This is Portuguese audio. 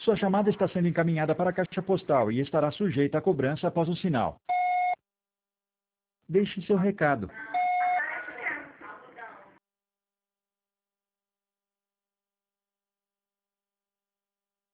Sua chamada está sendo encaminhada para a caixa postal e estará sujeita a cobrança após o sinal. Deixe seu recado.